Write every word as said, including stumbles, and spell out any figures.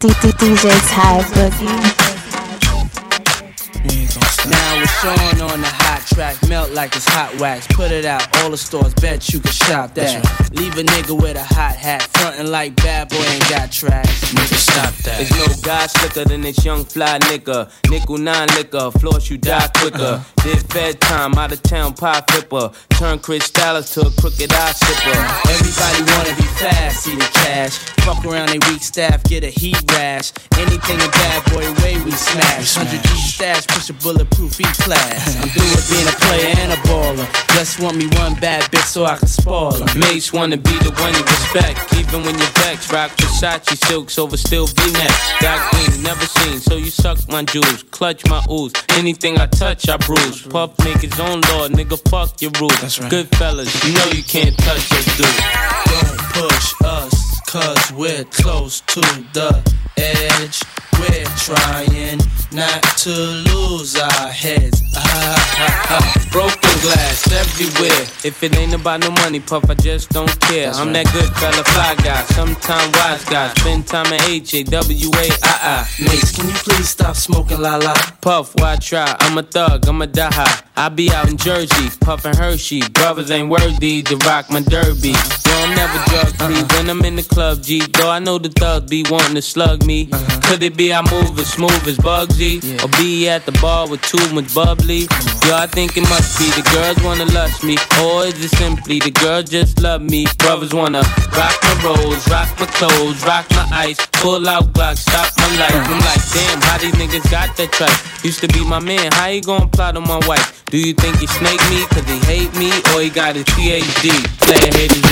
D J Ty Boogie. Now it's Sean on the hot track, melt like it's hot wax. Put it out, all the stores, bet you can shop that. Right. Leave a nigga with a hot hat, frontin' like bad boy ain't got tracks. Nigga, stop that. There's no guy slicker than this young fly nigga. Nickel nine liquor, floss you die quicker. Uh-huh. Did fed time, out of town pie flipper. Turn Chris Dallas to a crooked eye sipper. Everybody wanna be fast, see the cash. Fuck around they weak staff, get a heat rash. Anything a bad boy way we smash. Hundred G stash, push a bulletproof E-class. I'm through with being a player and a baller. Just want me one bad bitch so I can spoil her. Mates wanna be the one you respect, even when you're vexed. Rock Versace silks over still V-necks. Got green, never seen, so you suck my jewels. Clutch my ooze, anything I touch I bruise. Puff make his own law, nigga fuck your rules. That's right. Good fellas, you know you can't touch us, dude. Don't push us, cause we're close to the edge. We're trying not to lose our heads. Ah, ah, ah. Broken glass everywhere. If it ain't about no money, Puff, I just don't care. That's I'm right. That good fella, fly guy, sometime wise guy. Spend time at H A W A I I. Mates, can you please stop smoking la la? Puff, why try? I'm a thug, I'm a die high. I be out in Jersey, puffin' Hershey. Brothers ain't worthy to rock my derby. Yo, I'm never drug free uh-huh. when I'm in the club, G. Though I know the thugs be wanting to slug me. Uh-huh. Could it be I move as smooth as Bugsy? Yeah. Or be at the bar with too much bubbly? Yo, I think it must be the girls wanna lust me. Or is it simply the girls just love me? Brothers wanna rock my rolls, rock my clothes, rock my ice, pull out Glock, stop my life. I'm like, damn, how these niggas got that tripe? Used to be my man, how he gon' plot on my wife? Do you think he snake me cause he hate me? Or he got his P H D? Player haters